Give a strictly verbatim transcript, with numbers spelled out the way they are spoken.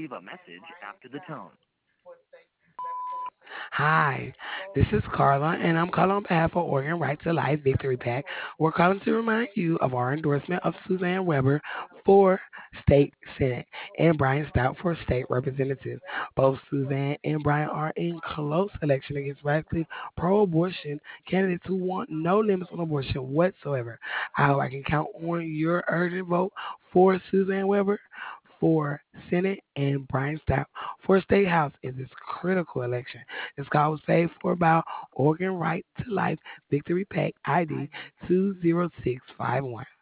leave a message after the tone. Hi, this is Carla, and I'm calling on behalf of Oregon Right to Life Victory Pack. We're calling to remind you of our endorsement of Suzanne Weber for State Senate and Brian Stout for State Representative. Both Suzanne and Brian are in close election against radically pro-abortion candidates who want no limits on abortion whatsoever. I hope I can count on your urgent vote for Suzanne Weber for Senate and Brian Stout for State House in this critical election. This call was paid for by Oregon Right to Life Victory Pack I D two zero six five one.